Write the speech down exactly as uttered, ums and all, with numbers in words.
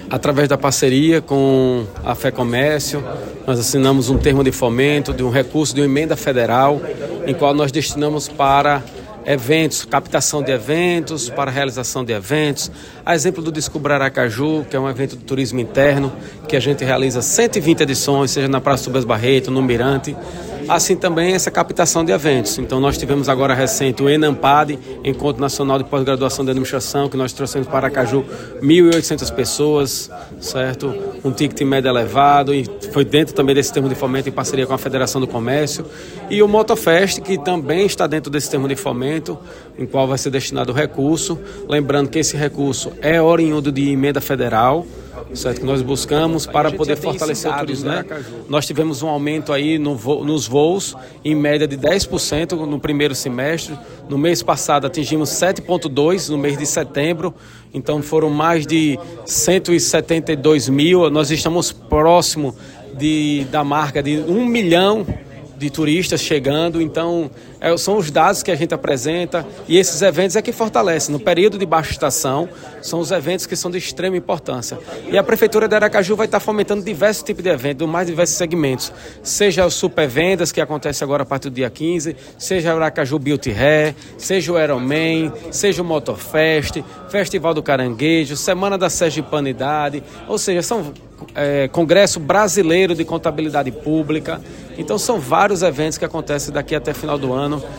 Através da parceria com a FEComércio, nós assinamos um termo de fomento de um recurso de uma emenda federal, em qual nós destinamos para eventos, captação de eventos, para realização de eventos. A exemplo do Descubra Aracaju, que é um evento de turismo interno, que a gente realiza cento e vinte edições, seja na Praça Rubens Barreto, no Mirante. Assim também essa captação de eventos. Então nós tivemos agora recente o ENAMPAD, Encontro Nacional de Pós-Graduação de Administração, que nós trouxemos para Aracaju mil e oitocentas pessoas, certo? Um ticket médio elevado, e foi dentro também desse termo de fomento em parceria com a Federação do Comércio. E o Motofest, que também está dentro desse termo de fomento, em qual vai ser destinado o recurso. Lembrando que esse recurso é oriundo de emenda federal, certo? Que nós buscamos para poder fortalecer o turismo, né? Nós tivemos um aumento aí no vo- nos voos, em média de dez por cento no primeiro semestre. No mês passado atingimos sete vírgula dois por cento no mês de setembro, então foram mais de cento e setenta e dois mil. Nós estamos próximo de, da marca de um milhão de turistas chegando, então é, são os dados que a gente apresenta, e esses eventos é que fortalecem. No período de baixa estação, são os eventos que são de extrema importância. E a Prefeitura de Aracaju vai estar fomentando diversos tipos de eventos, mais diversos segmentos, seja o Super Vendas, que acontece agora a partir do dia quinze, seja o Aracaju Beauty Hair, seja o Aeroman, seja o Motofest, Festival do Caranguejo, Semana da Sergipanidade, ou seja, são é, Congresso Brasileiro de Contabilidade Pública. Então são vários eventos que acontecem daqui até final do ano.